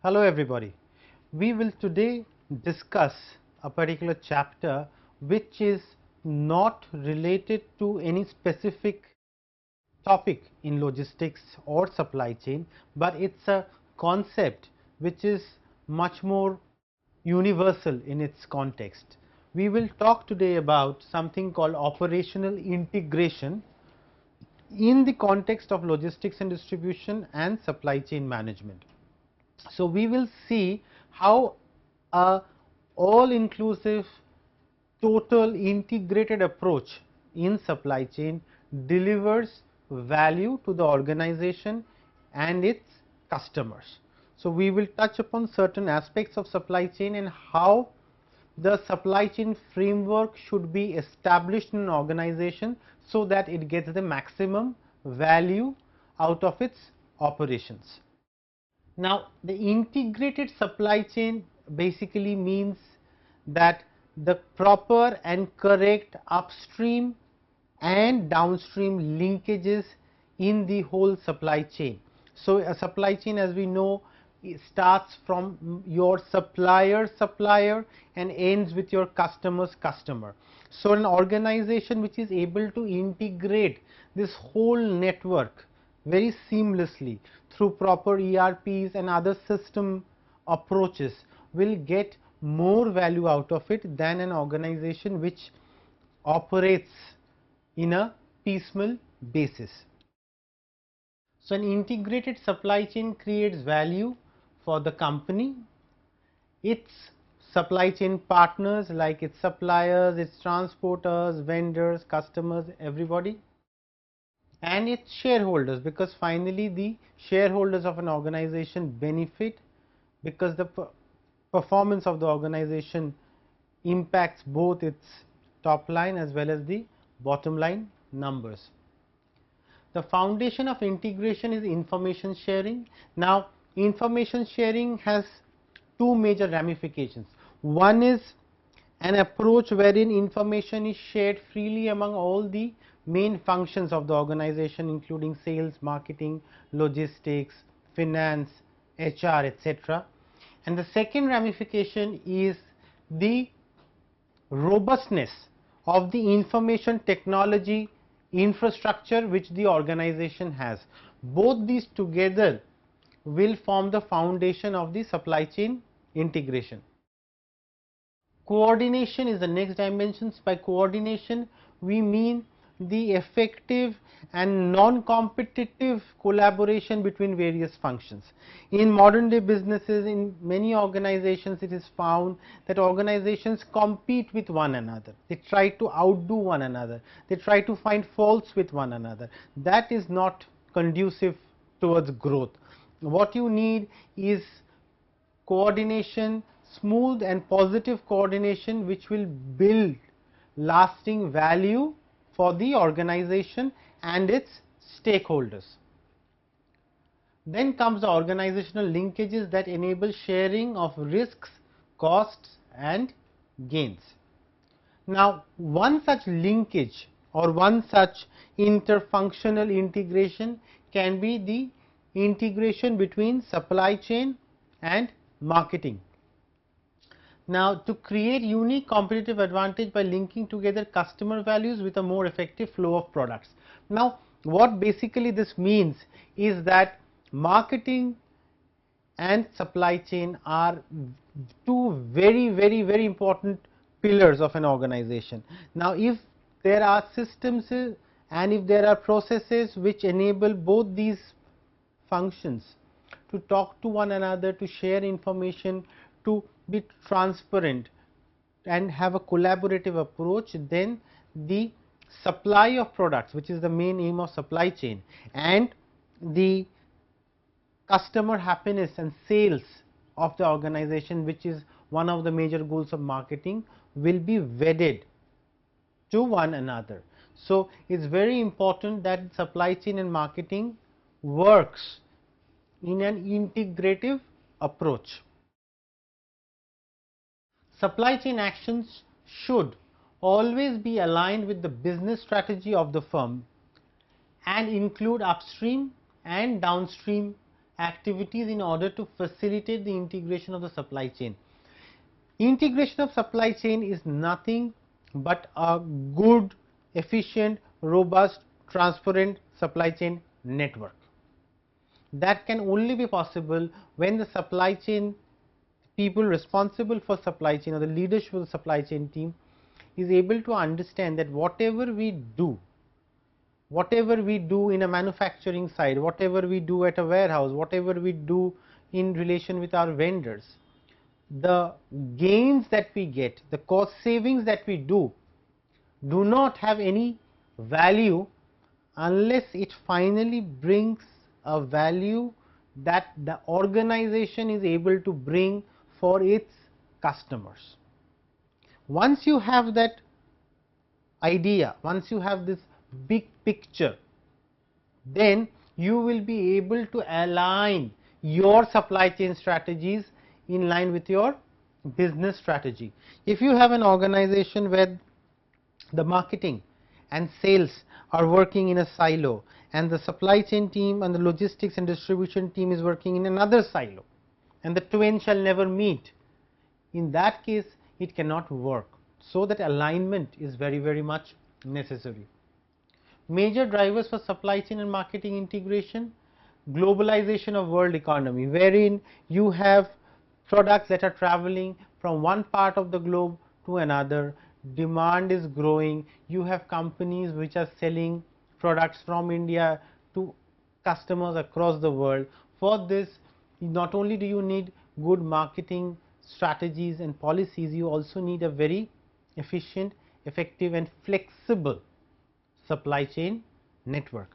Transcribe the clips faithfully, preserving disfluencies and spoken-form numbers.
Hello everybody. We will today discuss a particular chapter which is not related to any specific topic in logistics or supply chain, but it is a concept which is much more universal in its context. We will talk today about something called operational integration in the context of logistics and distribution and supply chain management. So, we will see how a all inclusive total integrated approach in supply chain delivers value to the organization and its customers. So, we will touch upon certain aspects of supply chain and how the supply chain framework should be established in an organization, so that it gets the maximum value out of its operations. Now, the integrated supply chain basically means that the proper and correct upstream and downstream linkages in the whole supply chain. So, a supply chain, as we know, starts from your supplier supplier and ends with your customer's customer. So, an organization which is able to integrate this whole network very seamlessly through proper E R Ps and other system approaches will get more value out of it than an organization which operates in a piecemeal basis. So, an integrated supply chain creates value for the company, its supply chain partners like its suppliers, its transporters, vendors, customers, everybody, and its shareholders, because finally the shareholders of an organization benefit, because the performance of the organization impacts both its top line as well as the bottom line numbers. The foundation of integration is information sharing. Now, information sharing has two major ramifications. One is an approach wherein information is shared freely among all the main functions of the organization, including sales, marketing, logistics, finance, H R, et cetera. And the second ramification is the robustness of the information technology infrastructure which the organization has. Both these together will form the foundation of the supply chain integration. Coordination is the next dimension. By coordination, we mean the effective and non-competitive collaboration between various functions. In modern day businesses, in many organizations, it is found that organizations compete with one another. They try to outdo one another. They try to find faults with one another. That is not conducive towards growth. What you need is coordination, smooth and positive coordination, which will build lasting value for the organization and its stakeholders. Then comes the organizational linkages that enable sharing of risks, costs and gains. Now, one such linkage or one such interfunctional integration can be the integration between supply chain and marketing. Now, to create unique competitive advantage by linking together customer values with a more effective flow of products. Now, what basically this means is that marketing and supply chain are two very very very important pillars of an organization. Now, if there are systems and if there are processes which enable both these functions to talk to one another, to share information, to be transparent and have a collaborative approach, then the supply of products, which is the main aim of supply chain, and the customer happiness and sales of the organization, which is one of the major goals of marketing, will be wedded to one another. So, it is very important that supply chain and marketing works in an integrative approach. Supply chain actions should always be aligned with the business strategy of the firm and include upstream and downstream activities in order to facilitate the integration of the supply chain. Integration of supply chain is nothing but a good, efficient, robust, transparent supply chain network. That can only be possible when the supply chain people responsible for supply chain or the leadership of the supply chain team is able to understand that whatever we do, whatever we do in a manufacturing side, whatever we do at a warehouse, whatever we do in relation with our vendors, the gains that we get, the cost savings that we do, do not have any value unless it finally brings a value that the organization is able to bring for its customers. Once you have that idea, once you have this big picture, then you will be able to align your supply chain strategies in line with your business strategy. If you have an organization where the marketing and sales are working in a silo and the supply chain team and the logistics and distribution team is working in another silo and the twain shall never meet, in that case it cannot work. So that alignment is very very much necessary. Major drivers for supply chain and marketing integration: globalization of world economy, wherein you have products that are traveling from one part of the globe to another, demand is growing, you have companies which are selling products from India to customers across the world. For this, not only do you need good marketing strategies and policies, you also need a very efficient, effective and flexible supply chain network.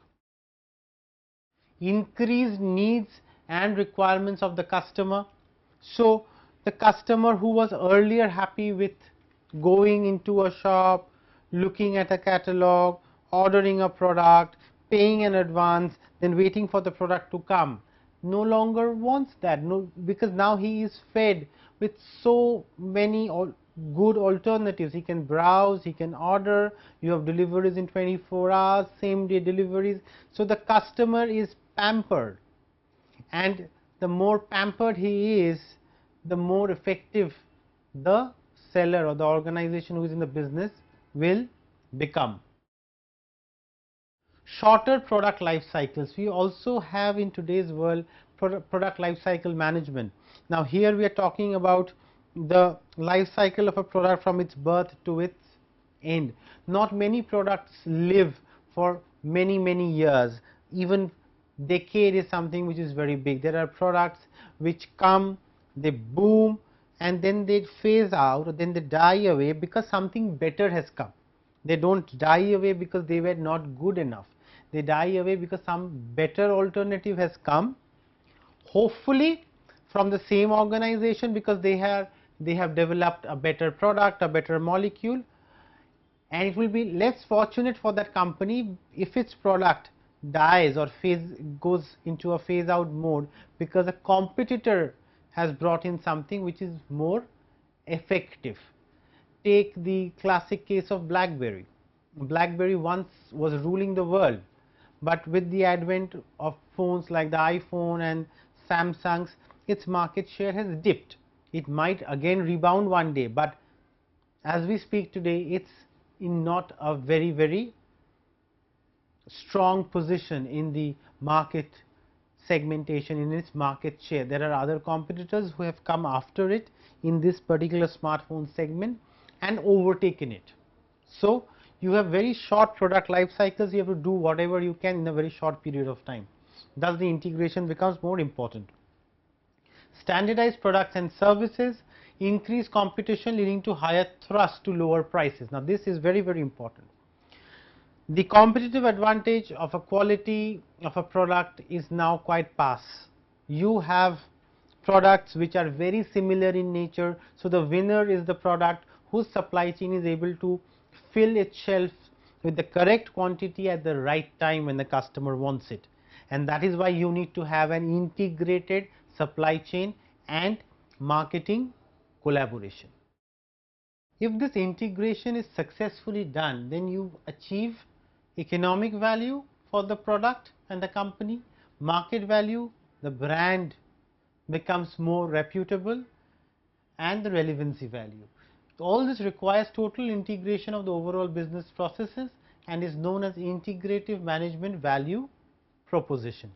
Increased needs and requirements of the customer. So, the customer who was earlier happy with going into a shop, looking at a catalog, ordering a product, paying an advance, then waiting for the product to come, no longer wants that, no, because now he is fed with so many al good alternatives. He can browse, he can order, you have deliveries in twenty-four hours, same day deliveries. So, the customer is pampered, and the more pampered he is, the more effective the seller or the organization who is in the business will become. Shorter product life cycles. We also have in today's world product life cycle management. Now, here we are talking about the life cycle of a product from its birth to its end. Not many products live for many many years, even decade is something which is very big. There are products which come, they boom and then they phase out, or then they die away because something better has come. They do not die away because they were not good enough. They die away because some better alternative has come, hopefully from the same organization, because they have they have developed a better product, a better molecule, and it will be less fortunate for that company if its product dies or phase goes into a phase out mode because a competitor has brought in something which is more effective. Take the classic case of BlackBerry. BlackBerry once was ruling the world, but with the advent of phones like the iPhone and Samsung's, its market share has dipped. It might again rebound one day, but as we speak today, it's in not a very very strong position in the market segmentation, in its market share. There are other competitors who have come after it in this particular smartphone segment and overtaken it. So, you have very short product life cycles, you have to do whatever you can in a very short period of time. Thus, the integration becomes more important. Standardized products and services, increase competition leading to higher thrust to lower prices. Now, this is very very important. The competitive advantage of a quality of a product is now quite past. You have products which are very similar in nature. So, the winner is the product whose supply chain is able to fill its shelf with the correct quantity at the right time when the customer wants it, and that is why you need to have an integrated supply chain and marketing collaboration. If this integration is successfully done, then you achieve economic value for the product and the company, market value the brand becomes more reputable, and the relevancy value. All this requires total integration of the overall business processes and is known as integrative management value proposition.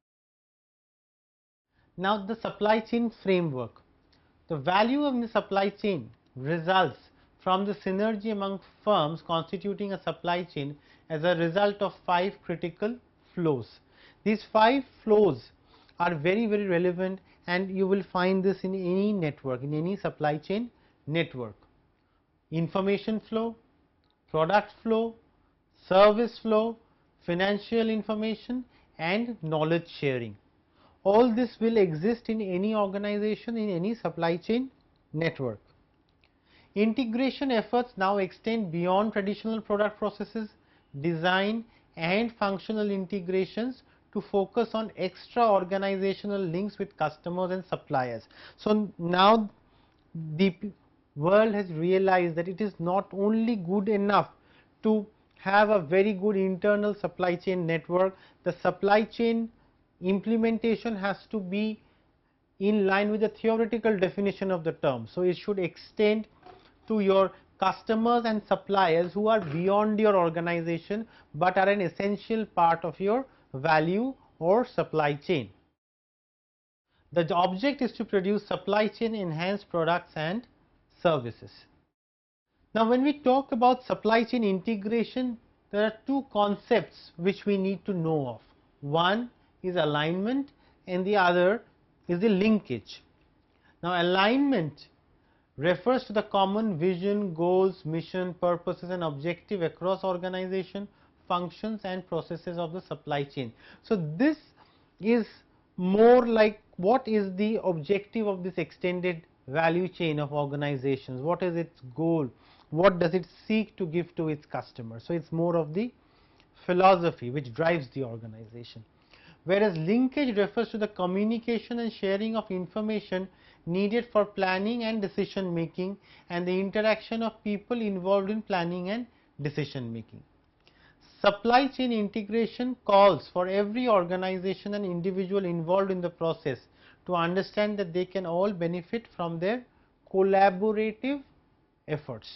Now, the supply chain framework. The value of the supply chain results from the synergy among firms constituting a supply chain as a result of five critical flows. These five flows are very very relevant, and you will find this in any network, in any supply chain network. Information flow, product flow, service flow, financial information, and knowledge sharing. All this will exist in any organization, in any supply chain network. Integration efforts now extend beyond traditional product processes, design and functional integrations to focus on extra organizational links with customers and suppliers. So, now the world has realized that it is not only good enough to have a very good internal supply chain network, the supply chain implementation has to be in line with the theoretical definition of the term. So, it should extend to your customers and suppliers who are beyond your organization, but are an essential part of your value or supply chain. The object is to produce supply chain enhanced products and services. Now, when we talk about supply chain integration, there are two concepts which we need to know of. One is alignment and the other is the linkage. Now, alignment refers to the common vision, goals, mission, purposes and objective across organization, functions and processes of the supply chain. So, this is more like what is the objective of this extended value chain of organizations, what is its goal, what does it seek to give to its customers. So, it is more of the philosophy which drives the organization, whereas linkage refers to the communication and sharing of information needed for planning and decision making and the interaction of people involved in planning and decision making. Supply chain integration calls for every organization and individual involved in the process to understand that they can all benefit from their collaborative efforts.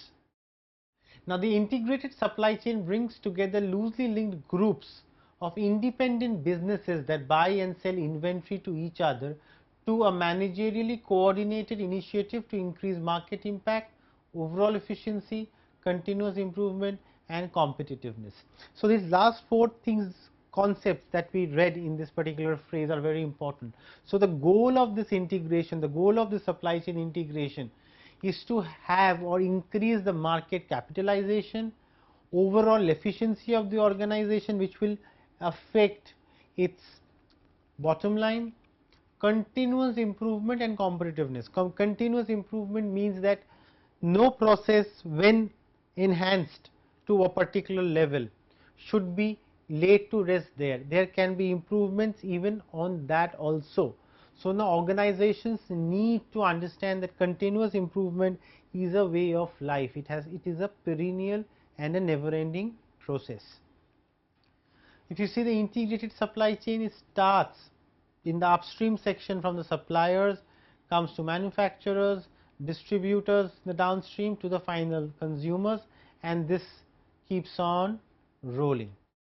Now, the integrated supply chain brings together loosely linked groups of independent businesses that buy and sell inventory to each other to a managerially coordinated initiative to increase market impact, overall efficiency, continuous improvement and competitiveness. So, these last four things, concepts that we read in this particular phrase are very important. So, the goal of this integration, the goal of the supply chain integration is to have or increase the market capitalization, overall efficiency of the organization, which will affect its bottom line, continuous improvement and competitiveness. Com continuous improvement means that no process, when enhanced to a particular level, should be laid to rest there. There can be improvements even on that also. So, now organizations need to understand that continuous improvement is a way of life. It has, it is a perennial and a never ending process. If you see the integrated supply chain, it starts in the upstream section from the suppliers, comes to manufacturers, distributors, the downstream to the final consumers, and this keeps on rolling.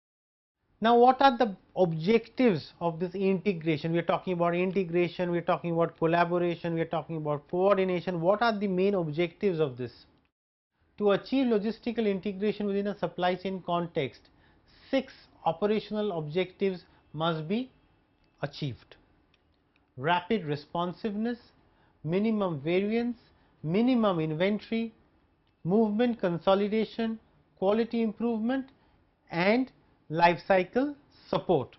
Now, what are the objectives of this integration? We are talking about integration, we are talking about collaboration, we are talking about coordination. What are the main objectives of this? To achieve logistical integration within a supply chain context, six operational objectives must be achieved: rapid responsiveness, minimum variance, minimum inventory, movement consolidation, quality improvement and life cycle support.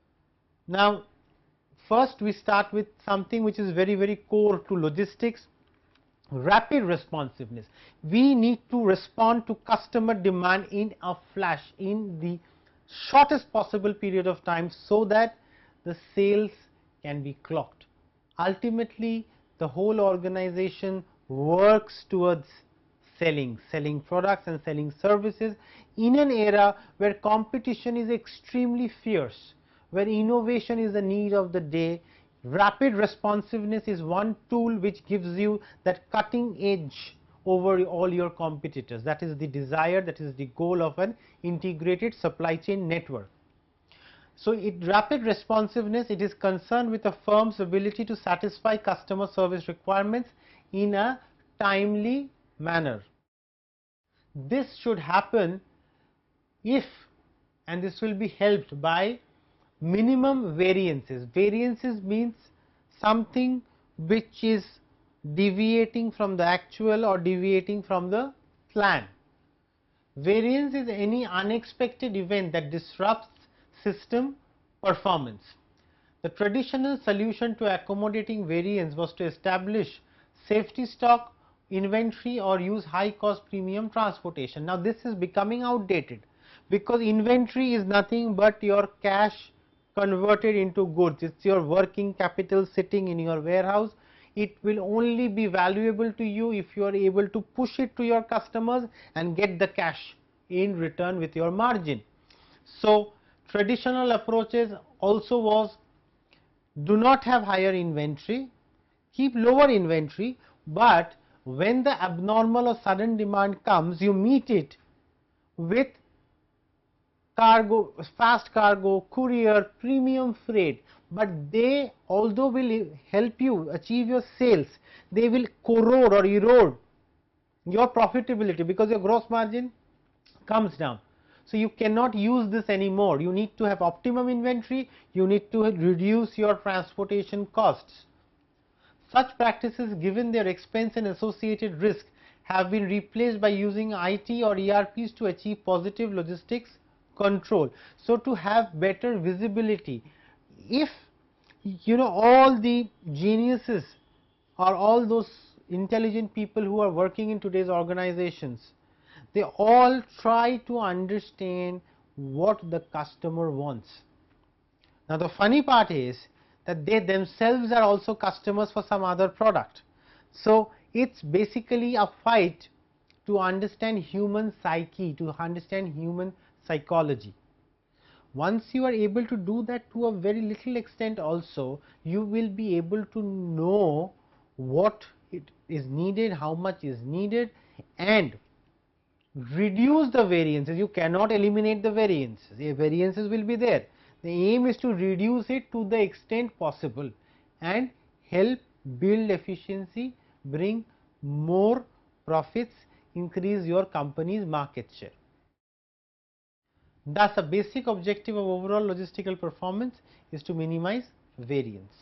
Now, first we start with something which is very very core to logistics: rapid responsiveness. We need to respond to customer demand in a flash, in the shortest possible period of time, so that the sales can be clocked. Ultimately, the whole organization works towards selling, selling products and selling services in an era where competition is extremely fierce, where innovation is the need of the day. Rapid responsiveness is one tool which gives you that cutting edge over all your competitors. That is the desire, that is the goal of an integrated supply chain network. So, it rapid responsiveness, it is concerned with a firm's ability to satisfy customer service requirements in a timely manner. This should happen if, and this will be helped by minimum variances. Variances means something which is deviating from the actual or deviating from the plan. Variance is any unexpected event that disrupts system performance. The traditional solution to accommodating variance was to establish safety stock, inventory, or use high cost premium transportation. Now, this is becoming outdated, because inventory is nothing but your cash converted into goods. It is your working capital sitting in your warehouse. It will only be valuable to you if you are able to push it to your customers and get the cash in return with your margin. So, traditional approaches also was, do not have higher inventory, keep lower inventory, but when the abnormal or sudden demand comes, you meet it with cargo, fast cargo, courier, premium freight, but they, although will help you achieve your sales, they will corrode or erode your profitability, because your gross margin comes down. So, you cannot use this anymore. You need to have optimum inventory, you need to reduce your transportation costs. Such practices, given their expense and associated risk, have been replaced by using I T or E R Ps to achieve positive logistics control. So, to have better visibility, if you know all the geniuses or all those intelligent people who are working in today's organizations, they all try to understand what the customer wants. Now, the funny part is that they themselves are also customers for some other product. So, it is basically a fight to understand human psyche, to understand human psychology. Once you are able to do that to a very little extent also, you will be able to know what it is needed, how much is needed, and reduce the variances. You cannot eliminate the variances, the variances will be there. The aim is to reduce it to the extent possible and help build efficiency, bring more profits, increase your company's market share. Thus, a basic objective of overall logistical performance is to minimize variance.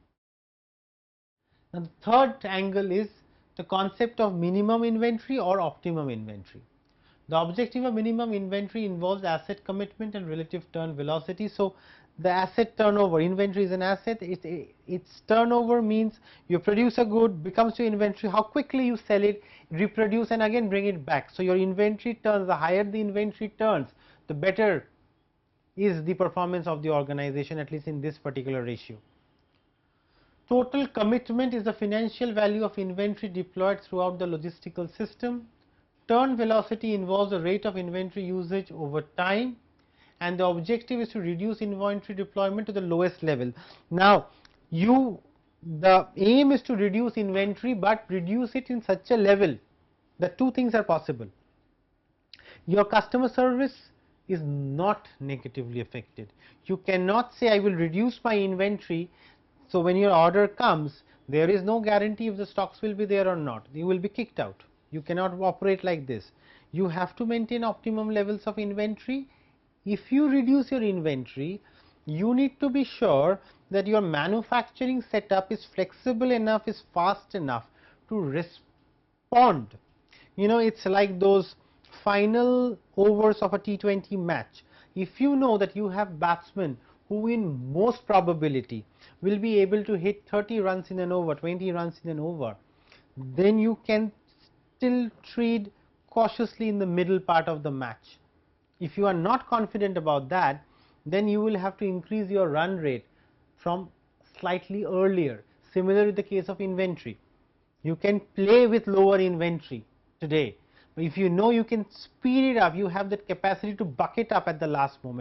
Now, the third angle is the concept of minimum inventory or optimum inventory. The objective of minimum inventory involves asset commitment and relative turn velocity. So, the asset turnover, inventory is an asset, it, its turnover means you produce a good, becomes your inventory, how quickly you sell it, reproduce and again bring it back. So, your inventory turns, the higher the inventory turns, the better is the performance of the organization, at least in this particular ratio. Total commitment is the financial value of inventory deployed throughout the logistical system. Turn velocity involves the rate of inventory usage over time, and the objective is to reduce inventory deployment to the lowest level. Now, you the aim is to reduce inventory, but reduce it in such a level that two things are possible. Your customer service is not negatively affected. You cannot say I will reduce my inventory, so when your order comes, there is no guarantee if the stocks will be there or not. You will be kicked out. You cannot operate like this. You have to maintain optimum levels of inventory. If you reduce your inventory, you need to be sure that your manufacturing setup is flexible enough, is fast enough to respond. You know, it's like those final overs of a T twenty match. If you know that you have batsmen who in most probability will be able to hit thirty runs in an over, twenty runs in an over, then you can still tread cautiously in the middle part of the match. If you are not confident about that, then you will have to increase your run rate from slightly earlier. Similar with the case of inventory. You can play with lower inventory today, but if you know you can speed it up, you have that capacity to buck it up at the last moment,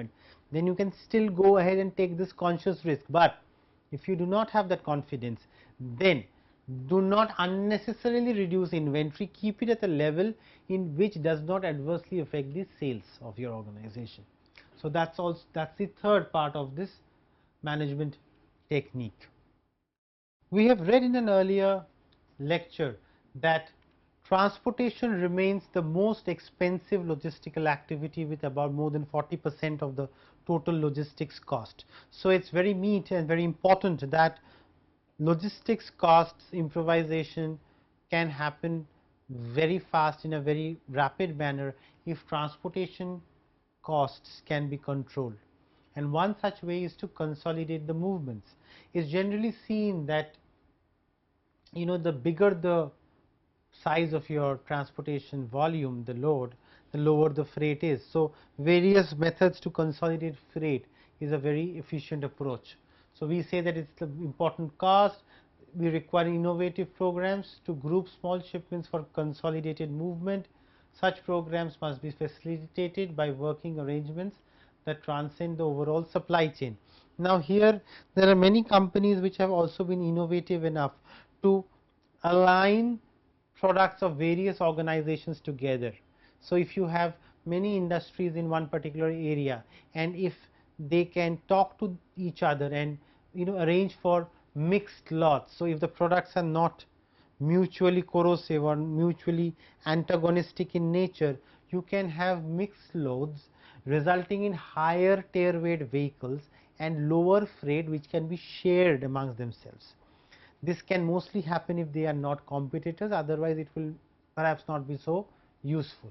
then you can still go ahead and take this conscious risk. But if you do not have that confidence, then do not unnecessarily reduce inventory, keep it at a level in which does not adversely affect the sales of your organization. So, that is also that is the third part of this management technique. We have read in an earlier lecture that transportation remains the most expensive logistical activity with about more than forty percent of the total logistics cost. So, it is very neat and very important that logistics costs improvisation can happen very fast in a very rapid manner if transportation costs can be controlled. And one such way is to consolidate the movements. It is generally seen that, you know, the bigger the size of your transportation volume, the load, the lower the freight is. So, various methods to consolidate freight is a very efficient approach. So, we say that it is the important cost. We require innovative programs to group small shipments for consolidated movement. Such programs must be facilitated by working arrangements that transcend the overall supply chain. Now, here there are many companies which have also been innovative enough to align products of various organizations together. So, if you have many industries in one particular area, and if they can talk to each other and, you know, arrange for mixed lots. So, if the products are not mutually corrosive or mutually antagonistic in nature, you can have mixed loads resulting in higher tare weight vehicles and lower freight which can be shared amongst themselves. This can mostly happen if they are not competitors, otherwise it will perhaps not be so useful.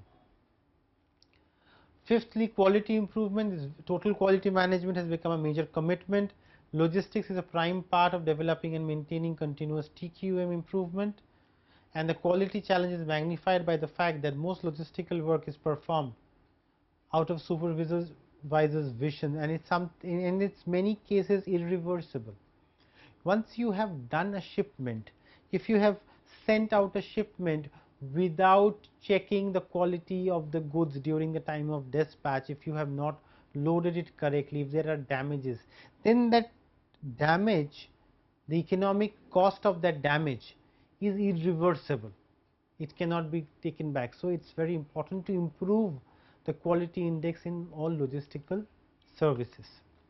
Fifthly, quality improvement is total quality management has become a major commitment. Logistics is a prime part of developing and maintaining continuous T Q M improvement, and the quality challenge is magnified by the fact that most logistical work is performed out of supervisor's vision, and it's some in its many cases irreversible. Once you have done a shipment, if you have sent out a shipment without checking the quality of the goods during the time of dispatch, if you have not loaded it correctly, if there are damages, then that damage, the economic cost of that damage is irreversible. It cannot be taken back. So, it is very important to improve the quality index in all logistical services.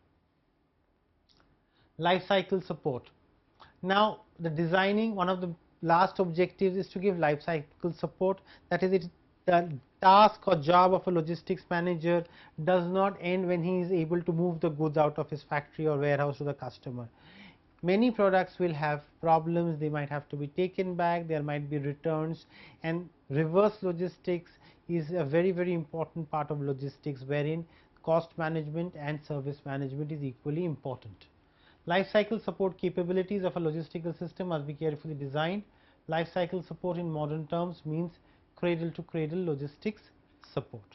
Life cycle support. Now, the designing, one of the last objectives is to give life cycle support. That is, it, the task or job of a logistics manager does not end when he is able to move the goods out of his factory or warehouse to the customer. Many products will have problems, they might have to be taken back, there might be returns, and reverse logistics is a very very important part of logistics, wherein cost management and service management is equally important. Life cycle support capabilities of a logistical system must be carefully designed. Life cycle support in modern terms means cradle to cradle logistics support.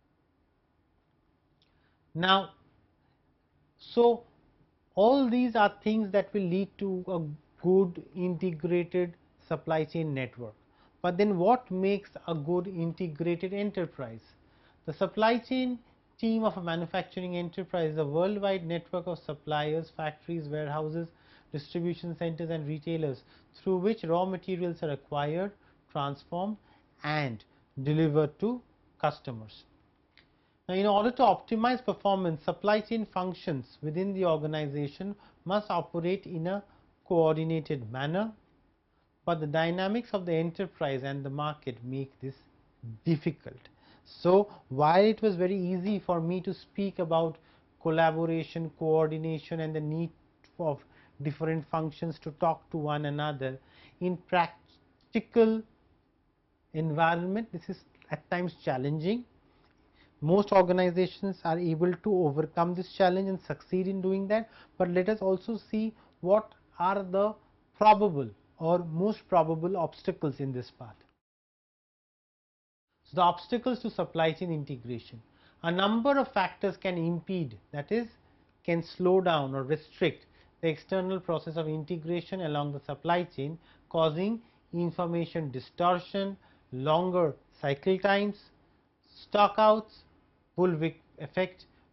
Now, so all these are things that will lead to a good integrated supply chain network. But then what makes a good integrated enterprise? The supply chain team of a manufacturing enterprise is a worldwide network of suppliers, factories, warehouses, distribution centers and retailers through which raw materials are acquired, transformed and delivered to customers. Now, in order to optimize performance, supply chain functions within the organization must operate in a coordinated manner, but the dynamics of the enterprise and the market make this difficult. So, while it was very easy for me to speak about collaboration, coordination and the need of different functions to talk to one another, in practical environment this is at times challenging. Most organizations are able to overcome this challenge and succeed in doing that, but let us also see what are the probable or most probable obstacles in this path. So, the obstacles to supply chain integration. A number of factors can impede, that is, can slow down or restrict the external process of integration along the supply chain, causing information distortion, longer cycle times, stockouts, bullwhip effect,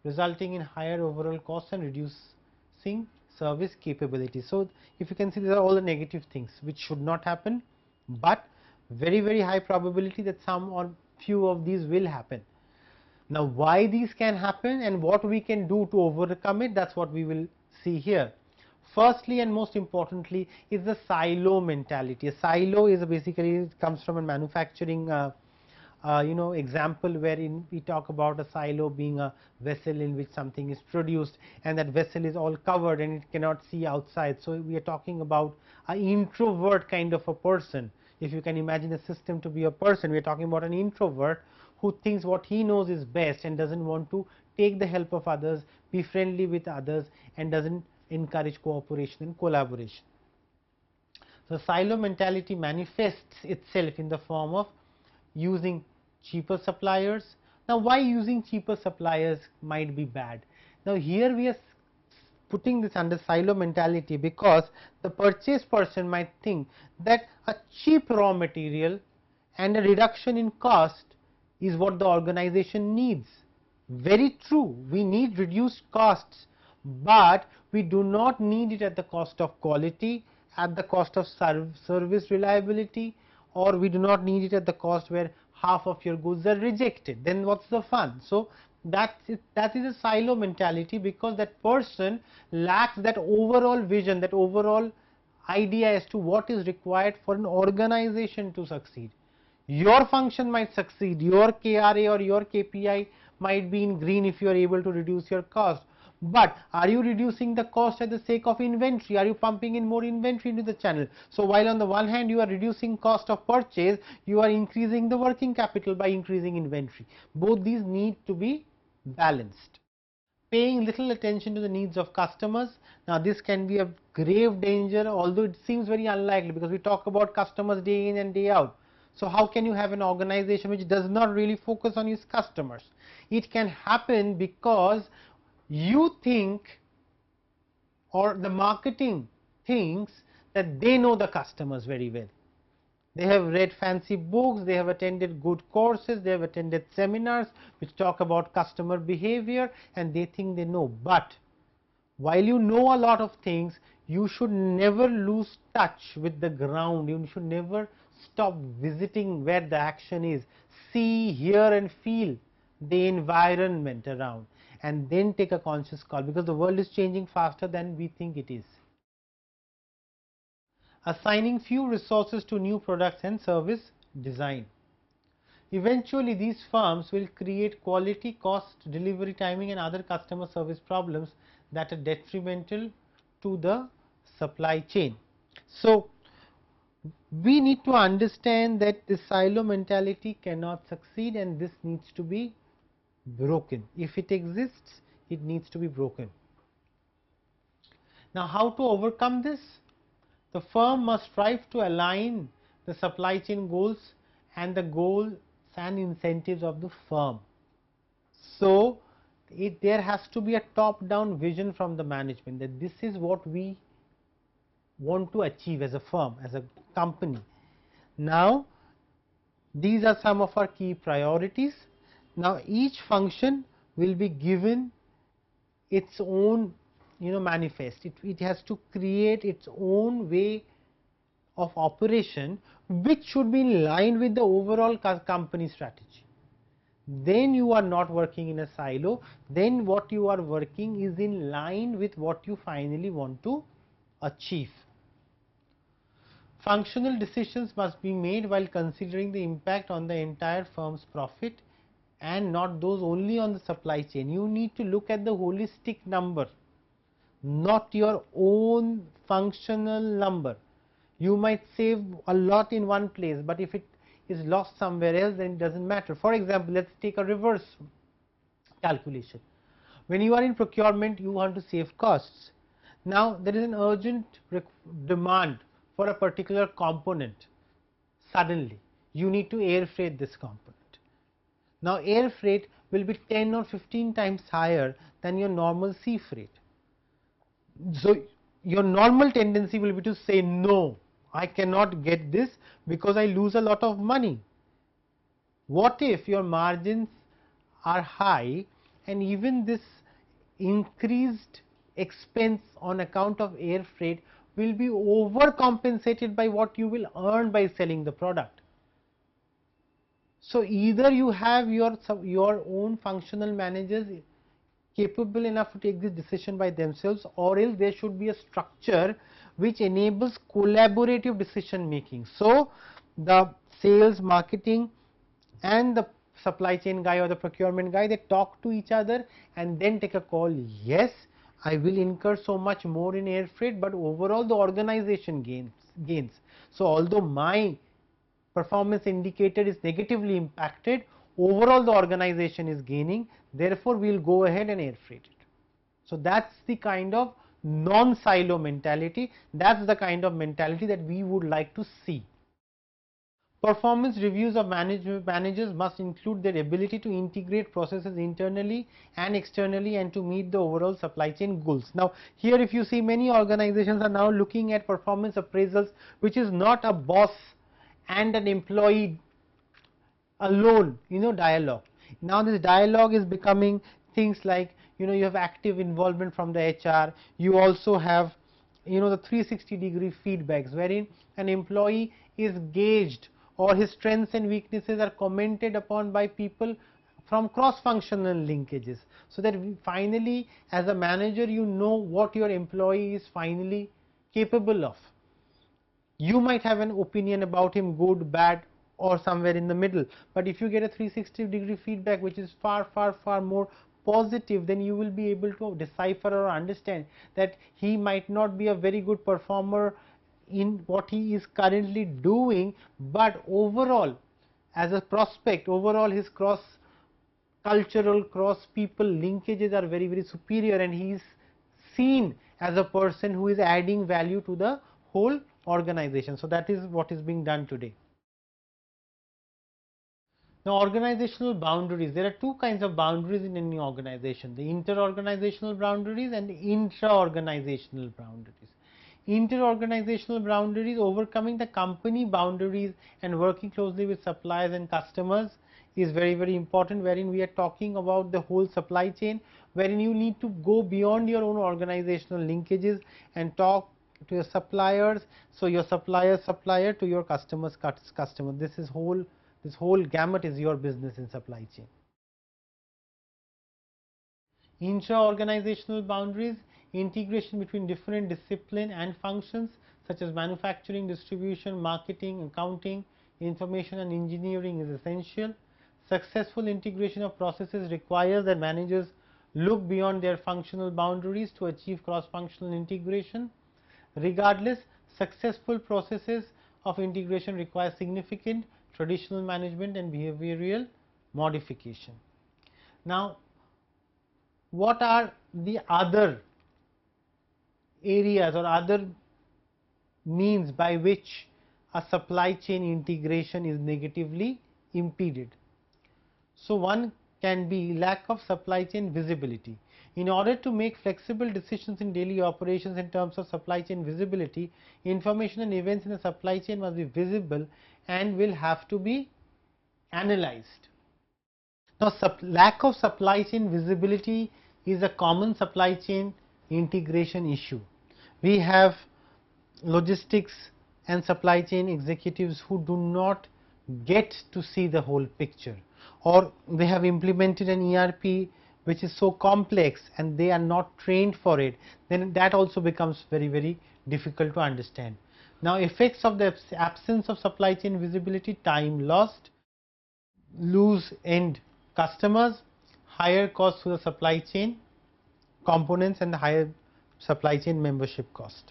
resulting in higher overall costs and reducing service capability. So, if you can see, these are all the negative things which should not happen, but very very high probability that some or few of these will happen. Now, why these can happen and what we can do to overcome it, that is what we will see here. Firstly and most importantly is the silo mentality. A silo is a basically it comes from a manufacturing uh, uh, you know example, wherein we talk about a silo being a vessel in which something is produced, and that vessel is all covered and it cannot see outside. So, we are talking about an introvert kind of a person. If you can imagine a system to be a person, we are talking about an introvert who thinks what he knows is best and does not want to take the help of others, be friendly with others, and does not encourage cooperation and collaboration. So, silo mentality manifests itself in the form of using cheaper suppliers. Now, why using cheaper suppliers might be bad? Now, here we are putting this under silo mentality because the purchase person might think that a cheap raw material and a reduction in cost is what the organization needs. Very true, we need reduced costs, but we do not need it at the cost of quality, at the cost of serv service reliability, or we do not need it at the cost where half of your goods are rejected. Then what is the fun? So, that is, that is a silo mentality, because that person lacks that overall vision, that overall idea as to what is required for an organization to succeed. Your function might succeed, your K R A or your K P I might be in green if you are able to reduce your cost, but are you reducing the cost at the sake of inventory? Are you pumping in more inventory into the channel? So, while on the one hand you are reducing cost of purchase, you are increasing the working capital by increasing inventory. Both these need to be balanced. Paying little attention to the needs of customers. Now, this can be a grave danger, although it seems very unlikely, because we talk about customers day in and day out. So, how can you have an organization which does not really focus on its customers? It can happen because you think, or the marketing thinks, that they know the customers very well. They have read fancy books, they have attended good courses, they have attended seminars which talk about customer behavior, and they think they know. But while you know a lot of things, you should never lose touch with the ground. You should never stop visiting where the action is. See, hear and feel the environment around, and then take a conscious call, because the world is changing faster than we think it is. Assigning few resources to new products and service design. Eventually, these firms will create quality, cost, delivery timing and other customer service problems that are detrimental to the supply chain. So, we need to understand that the silo mentality cannot succeed, and this needs to be broken. If it exists, it needs to be broken. Now, how to overcome this? The firm must strive to align the supply chain goals and the goals and incentives of the firm. So, it, there has to be a top down vision from the management, that this is what we want to achieve as a firm, as a company. Now, these are some of our key priorities. Now, each function will be given its own, you know, manifest. It, it has to create its own way of operation, which should be in line with the overall co company strategy. Then you are not working in a silo. Then what you are working is in line with what you finally want to achieve. Functional decisions must be made while considering the impact on the entire firm's profit, and not those only on the supply chain. You need to look at the holistic number, not your own functional number. You might save a lot in one place, but if it is lost somewhere else, then it does not matter. For example, let us take a reverse calculation. When you are in procurement, you want to save costs. Now, there is an urgent demand for a particular component. Suddenly, you need to air freight this component. Now, air freight will be ten or fifteen times higher than your normal sea freight. So, your normal tendency will be to say, no, I cannot get this because I lose a lot of money. What if your margins are high and even this increased expense on account of air freight will be overcompensated by what you will earn by selling the product. So, either you have your your own functional managers capable enough to take this decision by themselves, or else there should be a structure which enables collaborative decision making. So, the sales, marketing and the supply chain guy or the procurement guy, they talk to each other and then take a call. Yes, I will incur so much more in air freight, but overall the organization gains gains. So, although my performance indicator is negatively impacted, overall the organization is gaining, therefore, we will go ahead and air freight it. So, that is the kind of non-silo mentality, that is the kind of mentality that we would like to see. Performance reviews of managers must include their ability to integrate processes internally and externally and to meet the overall supply chain goals. Now, here if you see, many organizations are now looking at performance appraisals, which is not a boss and an employee alone, you know, dialogue. Now, this dialogue is becoming things like, you know, you have active involvement from the H R, you also have, you know, the three sixty degree feedbacks, wherein an employee is gauged or his strengths and weaknesses are commented upon by people from cross functional linkages. So, that we finally as a manager, you know what your employee is finally capable of. You might have an opinion about him, good, bad or somewhere in the middle, but if you get a three sixty degree feedback which is far far far more positive, then you will be able to decipher or understand that he might not be a very good performer in what he is currently doing, but overall as a prospect, overall his cross cultural, cross people linkages are very very superior, and he is seen as a person who is adding value to the whole organization. So, that is what is being done today. Now, organizational boundaries, there are two kinds of boundaries in any organization, the inter-organizational boundaries and the intra-organizational boundaries. Inter-organizational boundaries, overcoming the company boundaries and working closely with suppliers and customers is very very important, wherein we are talking about the whole supply chain, wherein you need to go beyond your own organizational linkages and talk to your suppliers. So, your supplier's supplier to your customer's customer, this is whole this whole gamut is your business in supply chain. Intra-organizational boundaries, integration between different discipline and functions such as manufacturing, distribution, marketing, accounting, information and engineering is essential. Successful integration of processes requires that managers look beyond their functional boundaries to achieve cross-functional integration. Regardless, successful processes of integration require significant traditional management and behavioral modification. Now, what are the other areas or other means by which a supply chain integration is negatively impeded? So, one can be lack of supply chain visibility. In order to make flexible decisions in daily operations in terms of supply chain visibility, information and events in the supply chain must be visible and will have to be analyzed. Now, lack of supply chain visibility is a common supply chain integration issue. We have logistics and supply chain executives who do not get to see the whole picture, or they have implemented an E R P which is so complex and they are not trained for it, then that also becomes very very difficult to understand. Now, effects of the absence of supply chain visibility: time lost, loose end customers, higher costs to the supply chain components and the higher supply chain membership cost.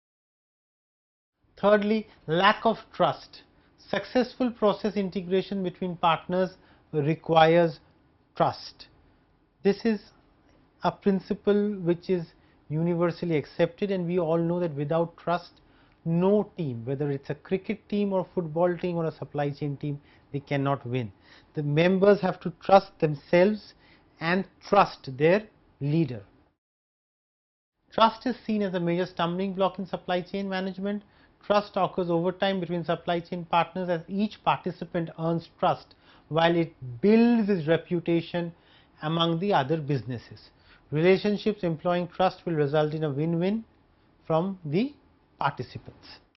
Thirdly, lack of trust. Successful process integration between partners requires trust. This is a principle which is universally accepted, and we all know that without trust, no team, whether it is a cricket team or football team or a supply chain team, they cannot win. The members have to trust themselves and trust their leader. Trust is seen as a major stumbling block in supply chain management. Trust occurs over time between supply chain partners as each participant earns trust while it builds its reputation among the other businesses. relationships employing trust will result in a win-win from the participants.